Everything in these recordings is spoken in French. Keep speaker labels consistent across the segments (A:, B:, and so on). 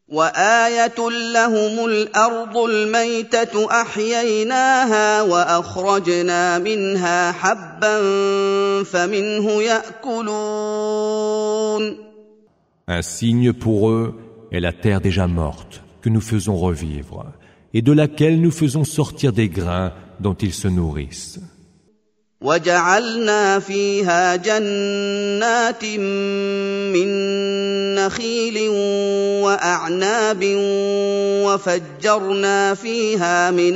A: وآية لهم الأرض الميتة أحييناها وأخرجنا منها حبا فمنه يأكلون.
B: Un signe pour eux est la terre déjà morte que nous faisons revivre et de laquelle nous faisons sortir des grains dont ils se nourrissent.
A: وجعلنا فيها جنات من نخيل وأعناب وفجرنا فيها من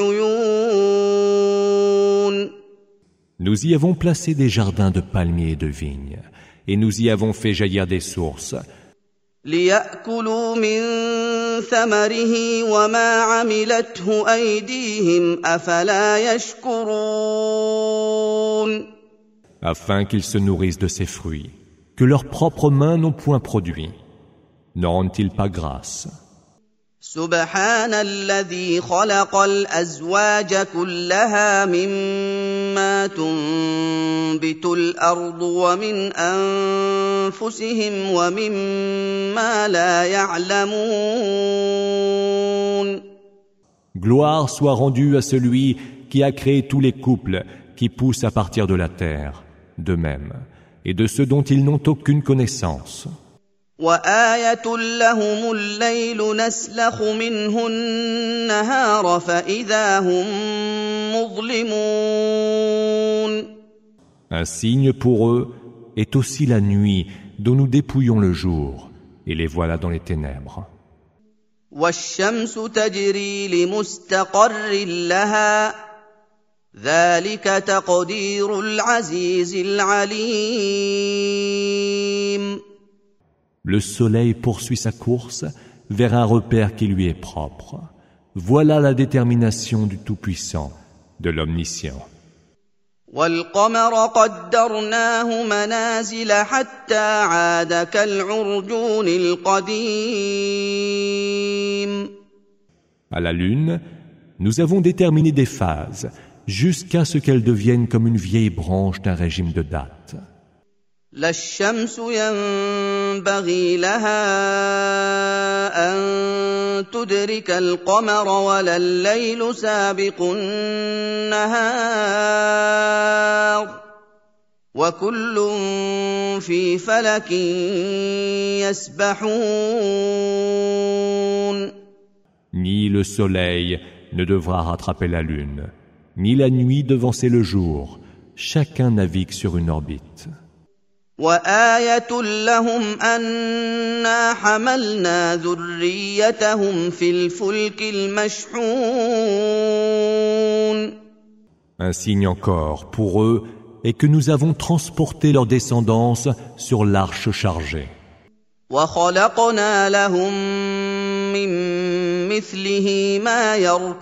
A: العيون.
B: Nous y avons placé des jardins de palmiers et de vignes, et nous y avons fait jaillir des sources.
A: ليأكلوا من ثمره وما عملته أيديهم أفلا يشكرون.
B: Afin qu'ils se nourrissent de ces fruits, que leurs propres mains n'ont point produits. Ne rendent-ils pas grâce?
A: سبحان الذي خلق الأزواج كلها مما تنبت الأرض ومن أنفسهم ومما لا يعلمون.
B: Gloire soit rendue à celui qui a créé tous les couples qui poussent à partir de la terre, d'eux-mêmes, et de ceux dont ils n'ont aucune connaissance.
A: وآية لهم الليل نسلخ منه النهار فإذا هم مظلمون.
B: Un signe pour eux est aussi la nuit dont nous dépouillons le jour, et les voilà dans les ténèbres.
A: والشمس تجري لمستقر لها ذلك تقدير العزيز العليم.
B: Le soleil poursuit sa course vers un repère qui lui est propre. Voilà la détermination du Tout-Puissant, de l'Omniscient.
A: والقمر قدرناه منازل حتى عاد كالعرجون القديم.
B: À la lune, nous avons déterminé des phases jusqu'à ce qu'elle devienne comme une vieille branche d'un régime de date.
A: لا الشمس ينبغي لها أن تدرك القمر ولا الليل سابق النهار وكل في فلك يسبحون.
B: Ni le soleil ne devra rattraper la lune, ni la nuit devancer le jour. Chacun navigue sur une orbite.
A: وآية لهم أنا حملنا ذريتهم في الفلك المشحون.
B: Un signe encore pour eux est que nous avons transporté leur descendance sur l'arche chargée.
A: وخلقنا لهم من مثله ما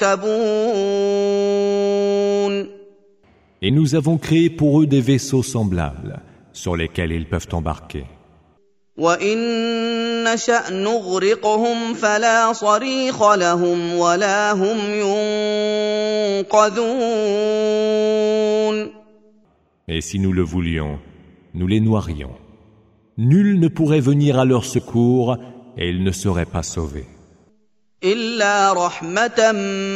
A: يركبون.
B: Et nous avons créé pour eux des vaisseaux semblables sur lesquels ils peuvent embarquer.
A: وإن نشأ نغرقهم فلا صريخ لهم ولا هم ينقذون.
B: Et si nous le voulions, nous les noierions. Nul ne pourrait venir à leur secours et ils ne seraient pas sauvés.
A: إلا رحمة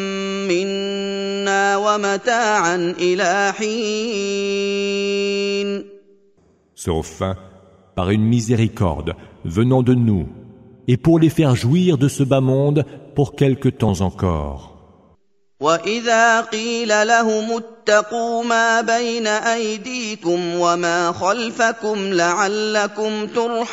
A: منا ومتاعا إلى حين.
B: Sauf par une miséricorde venant de nous, et pour les faire jouir de ce bas monde pour quelque temps encore.
A: وإذا قيل لهم اتقوا ما بين أيديكم وما خلفكم لعلكم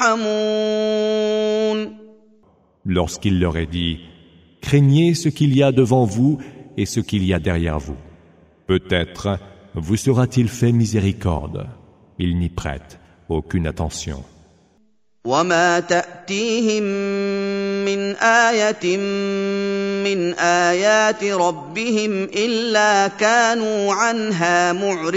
A: ترحمون.
B: Lorsqu'il leur est dit, craignez ce qu'il y a devant vous et ce qu'il y a derrière vous. Peut-être vous sera-t-il fait miséricorde. Ils n'y prêtent aucune attention.
A: وما تأتيهم من آية من آيات ربهم إلا كانوا عنها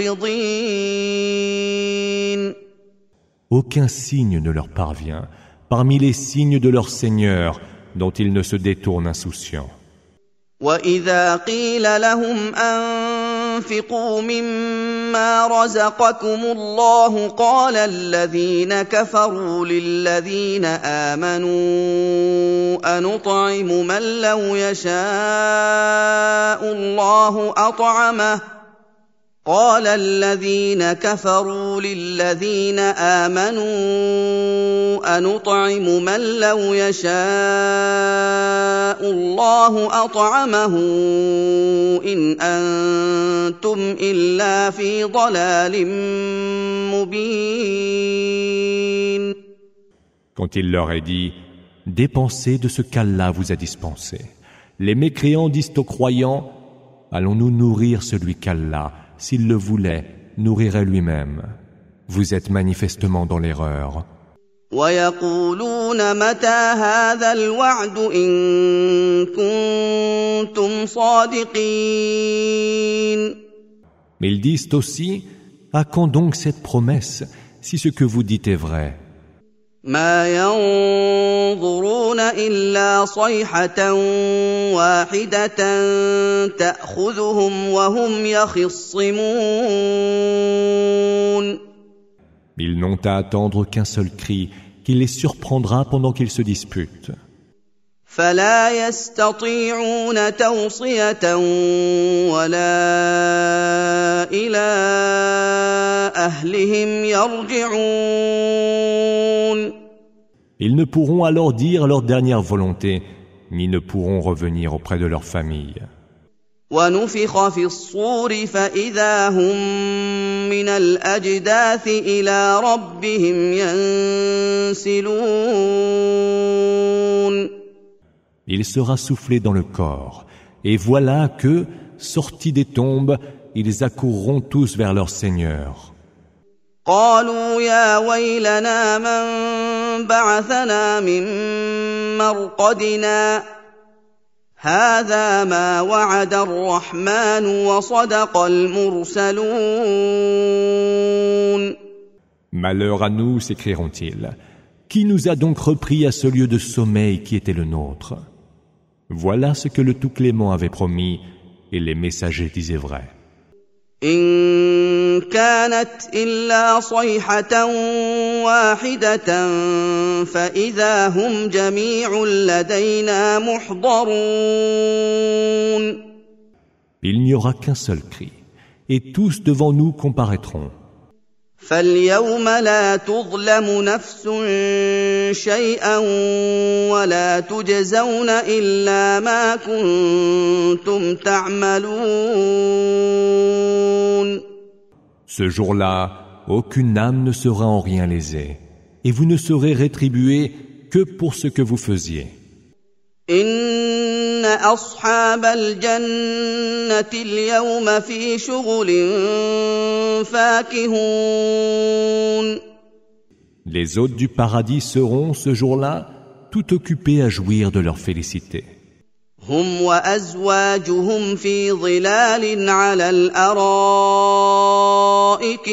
A: معرضين.
B: Aucun signe ne leur parvient parmi les signes de leur Seigneur dont ils ne se détournent insouciants.
A: وإذا قيل لهم أنفقوا مما رزقكم الله قال الذين كفروا للذين آمنوا أنطعم من لو يشاء الله أطعمه قال الذين كفروا للذين آمنوا أنطعم من لو يشاء الله أطعمه إن أنتم إلا في ضلال مبين.
B: Quand il leur est dit « Dépensez de ce qu'Allah vous a dispensé », les mécréants disent aux croyants « Allons-nous nourrir celui qu'Allah, s'il le voulait, nourrirait lui-même ?» Vous êtes manifestement dans l'erreur.
A: وَيَقُولُونَ مَتَىٰ هَٰذَا الْوَعْدُ إِن كُنتُمْ صَادِقِينَ.
B: Mais ils disent aussi « À quand donc cette promesse, si ce que vous dites est vrai ?»
A: ما ينظرون إلا صيحة واحدة تأخذهم وهم يخصمون.
B: Ils n'ont à attendre qu'un seul cri qui les surprendra pendant qu'ils se disputent.
A: فلا يستطيعون توصية ولا إلى أهلهم يرجعون.
B: Ils ne pourront alors dire leur dernière volonté, ni ne pourront revenir auprès de leur famille.
A: ونفخ في الصور فإذا هم من الأجداث إلى ربهم ينسلون.
B: Il sera soufflé dans le corps, et voilà que, sortis des tombes, ils accourront tous vers leur Seigneur.
A: قالوا يا ويلنا من بعثنا من مرقدنا هذا ما وعد الرحمن وصدق المرسلون.
B: Malheur à nous, s'écrieront-ils. Qui nous a donc repris à ce lieu de sommeil qui était le nôtre? Voilà ce que le Tout-Clément avait promis, et les messagers disaient vrai.
A: إن كانت إلا صيحة واحدة فإذا هم جميع لدينا محضرون.
B: Il n'y aura qu'un seul cri, et tous devant nous comparaîtront.
A: فاليوم لا تظلم نفس شيئا ولا تجزون إلا ما كنتم تعملون.
B: Ce jour-là, aucune âme ne sera en rien lésée, et vous ne serez rétribués que pour ce que vous faisiez.
A: إن أصحاب الجنة اليوم في شغل فاكهون.
B: Les hôtes du paradis seront, ce jour-là, tout occupés à jouir de leur félicité.
A: هم وأزواجهم في ظلال على الأرائك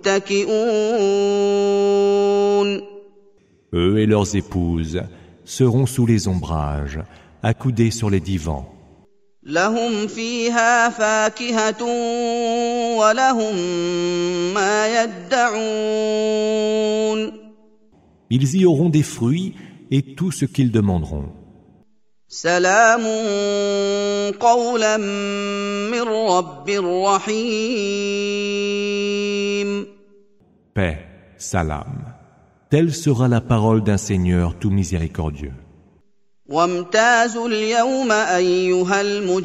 A: متكئون.
B: Eux et leurs épouses seront sous les ombrages, accoudés sur les divans.
A: لهم فيها فاكهة ولهم ما يدعون.
B: Ils y auront des fruits et tout ce qu'ils demanderont.
A: سلام قولا من رب رحيم.
B: Paix, salam. Telle sera la parole d'un Seigneur tout miséricordieux.
A: وامتازوا اليوم أيها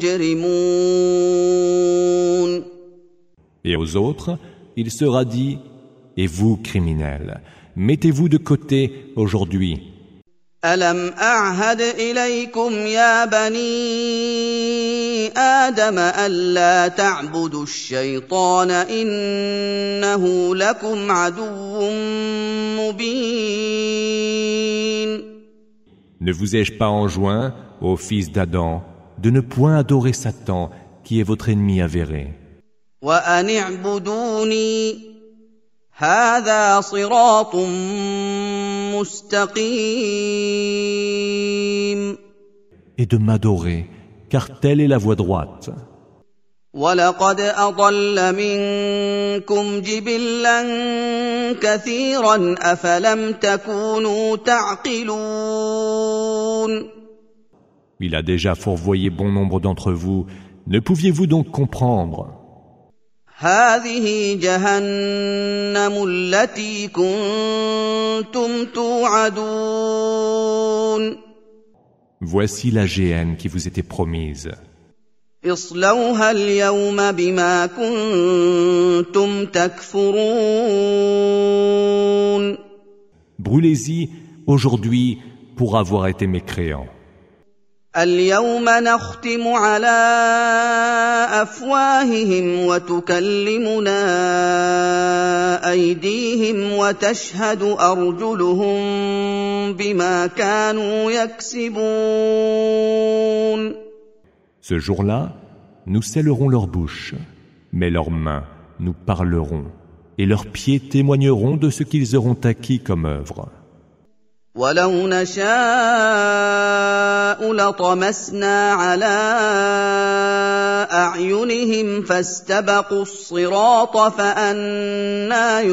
A: المجرمون.
B: Et aux autres, il sera dit, et vous, criminels, mettez-vous de côté aujourd'hui.
A: ألم أعهد إليكم يا بني آدم ألا تعبدوا الشيطان إنه لكم عدو مبين.
B: Ne vous ai-je pas enjoint, ô fils d'Adam, de ne point adorer Satan, qui est votre ennemi avéré?
A: وأن اعبدوني هذا صراط مستقيم.
B: Et de m'adorer, car telle est la voie droite.
A: وَلَقَدْ أَضَلَّ مِنكُمْ جِبِلًّا كَثِيرًا أَفَلَمْ تَكُونُوا تَعْقِلُونَ.
B: Il a déjà fourvoyé bon nombre d'entre vous. Ne pouviez-vous donc comprendre?
A: هذه جهنم التي كنتم توعدون
B: Voici la géhenne qui vous était promise.
A: اصلوها اليوم بما كنتم تكفرون
B: Brûlez-y aujourd'hui pour avoir été mécréants.
A: اليوم نختم على أفواههم وتكلمنا أيديهم وتشهد أرجلهم بما كانوا يكسبون.
B: Ce jour-là, nous scellerons leur bouche, mais leurs mains nous parleront, et leurs pieds témoigneront de ce qu'ils auront acquis comme œuvre.
A: ولو نشاء لطمسنا على أعينهم فاستبقوا الصراط فأنى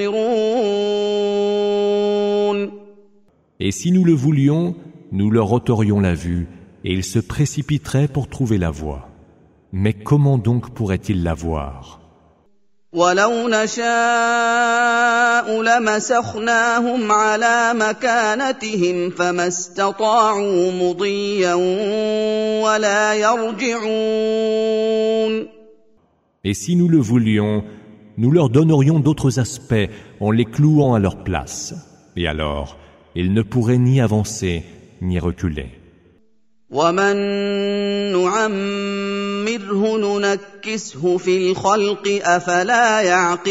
A: يبصرون.
B: Et si nous le voulions, nous leur ôterions la vue, et ils se précipiteraient pour trouver la voie. Mais comment donc pourraient-ils la voir?
A: ولو نشاء لمسخناهم على مكانتهم فما استطاعوا مضيا ولا يرجعون.
B: Et si nous le voulions, nous leur donnerions d'autres aspects en les clouant à leur place. Et alors, ils ne pourraient ni avancer ni reculer.
A: ومن نعمره ننكسه في الخلق أفلا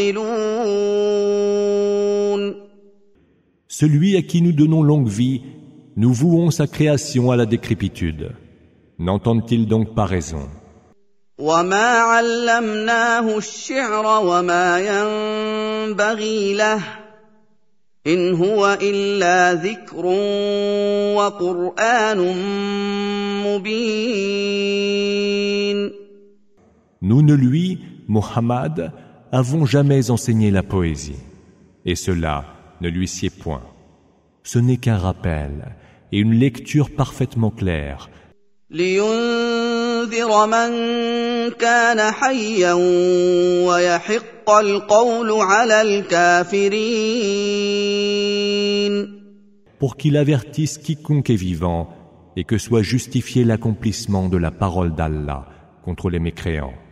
A: يعقلون.
B: Celui à qui nous donnons longue vie, nous vouons sa création à la décrépitude. N'entendent-ils donc pas raison?
A: وما علمناه الشعر وما ينبغي له إن هو إلا ذكر وقرآن مبين.
B: Nous ne lui, Mohammed, avons jamais enseigné la poésie, et cela ne lui sied point. Ce n'est qu'un rappel et une lecture parfaitement claire.
A: لينذر من كان حيا ويحق القول على الكافرين.
B: Pour qu'il avertisse quiconque est vivant et que soit justifié l'accomplissement de la parole d'Allah contre les mécréants.